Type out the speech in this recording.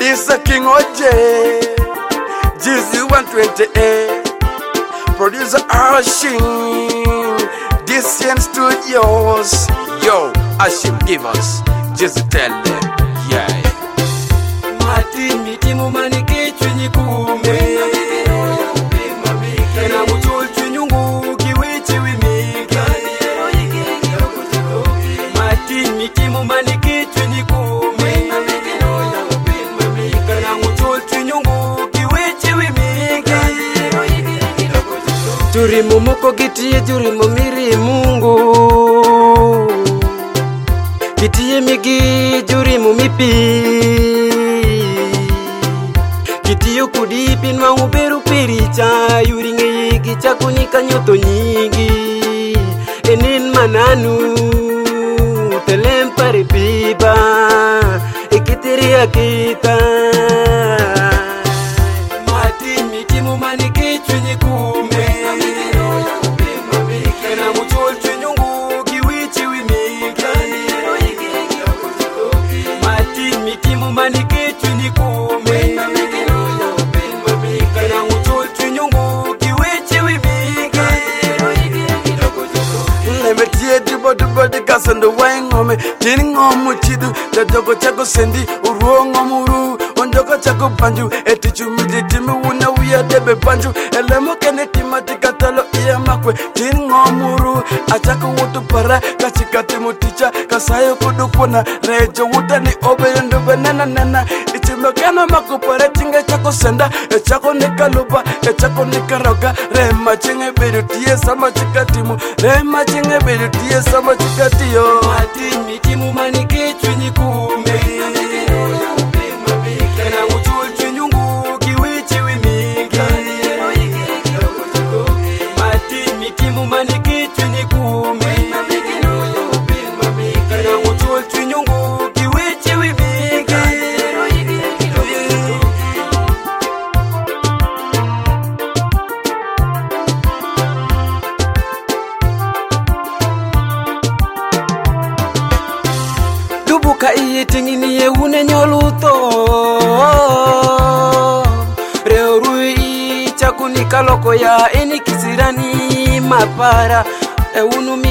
Isa King OJ, GZ 128, producer Ashim, DCN Studios. Yo, Ashim, give us, just tell them, yeah. Mati mitimu manike chwenye kume Kena muchol chwenyungu kiwichi wimika Mati mitimu manike chwenye kume Kena muchol chwenyungu kiwichi wimika Jurimu moko gitiye jurimu miri mungu Gitiye migi jurimu mipi Kitiyo kudipin mauberu pericha Yuringe yigi chakunika nyoto nyigi Enin mananu Telempare piba Ekitiria kita Mati mitimu manike chwenye kume Kena muchol chwenyungu kiwichi wimika Mati mitimu manike chwenye kume Body gas and the wine on me, tinning on Muchidu, the Dogo Chaco Sendi, Uruong Muru, on Dogo Chaco Banju, a teacher me the Timmy Wuna, we are Debe Banju, a Lemocaneti Maticatalo, Iamakwe, tinning on Muru, a Chaco Wutu Para, Kachikatimu teacher, Kasayo Kudukuna, Rejo Wutani Obe and the Banana Nana, it's a Mocana Mako Parating a Chaco Senda, a Chaco Nicalupa, a Chaco Nicaroga, Remaching a bit of tears, some Chicatimu, Remaching a bit of tears, some Chikatiyo. Mati mitimu manike chwenye kume Kena muchul chwenyungu kiwichi wimika Mati mitimu manike chwenye kume Kena muchul chwenyungu kiwichi wimika Buka iye tingini ye une nyoluto Reorui chakunika loko ya eni kisirani mapara unumi